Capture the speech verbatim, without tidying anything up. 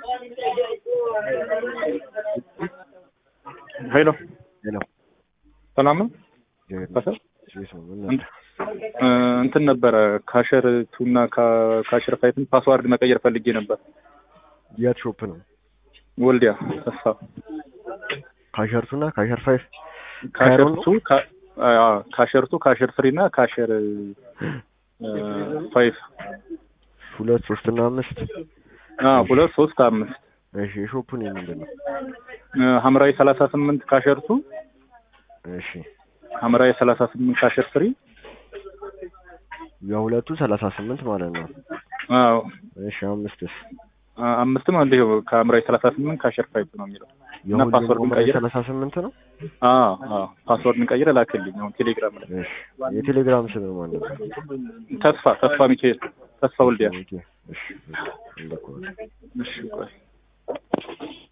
ሄሎ ሄሎ ሰላም ነው? ከሰር እንትን ነበረ ካሸር ቱ እና ካሸር ፋይቭን ፓስዋርድ መቀየር ፈልጌ ነበር። የት ሾፕ ነው? ወልዲያ ተስፋ። ካሸር ቱ እና ካሸር ፋይቭ ካሸር ቱ ካሸር ቱ ካሸር ስሪ እና ካሸር ፋይቭ ሁለት ሶስት እና አምስት አዎ ሁለት ሶስት አምስት። እሺ ሾፑን ምንድነው? ሐምራዊ ሰላሳ ስምንት ካሸር ቱ እሺ ሐምራዊ ሰላሳ ስምንት ካሸር ስሪ የሁለቱ ሰላሳ ስምንት ማለት ነው። አዎ እሺ አምስትስ? አምስትም አንዴው ከሐምራዊ ሰላሳ ስምንት ካሸር ፋይቭ ነው የሚለው እና ፓስወርድ እንቀይር ሰላሳ ስምንት ነው። አዎ አዎ ፓስወርድ እንቀይር ላክልኝ አሁን ቴሌግራም ላይ። እሺ የቴሌግራም ስም ማለት ነው? ተስፋ ተስፋ ሚካኤል ተስፋ ወልዲያ። እሺ እሺ እንደኮ እሺ ቆይ